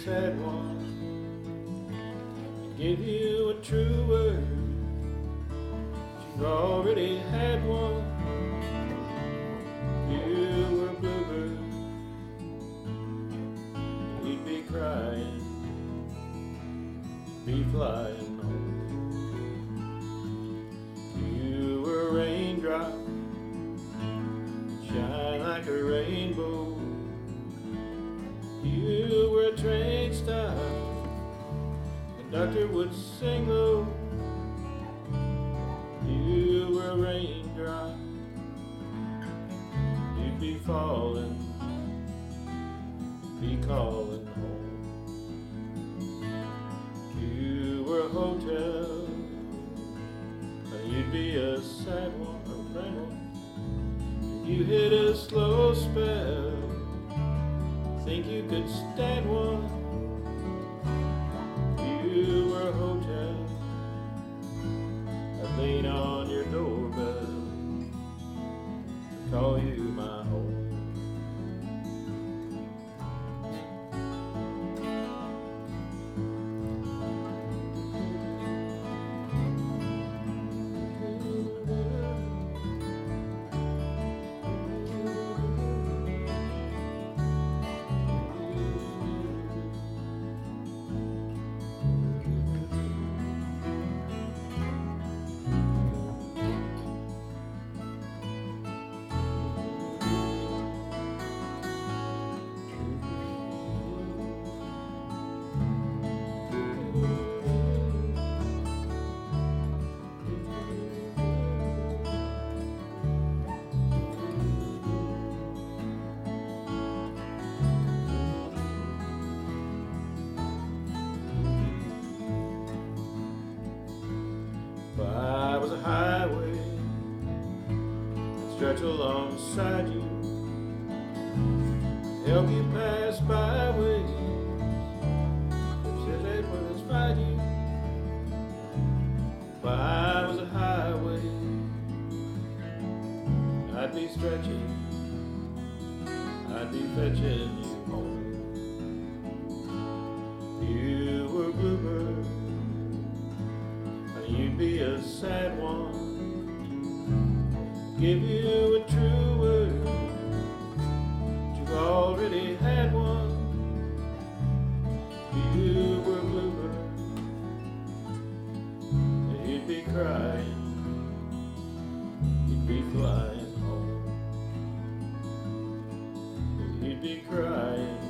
sad one. Give you a true word, but you already had one. You were a bluebird, you'd be crying, be flying home. You were a raindrop, shine like a rainbow. You were a train stop, conductor would sing low. You were a raindrop, you'd be falling, be calling home. You were a hotel, you'd be a sad one, a friend one. You hit a slow spell, think you could stand one. You were a hotel, I'd lean on your doorbell, call you my home. I was a highway that stretched alongside you, help you pass byways that said they would fight you. If I was a highway, I'd be stretching, I'd be fetching you home. You were a bluebird, you'd be a sad one. Give you a true word, but you already had one. You were a bluebird, and you'd be crying, you'd be flying home. You'd be crying,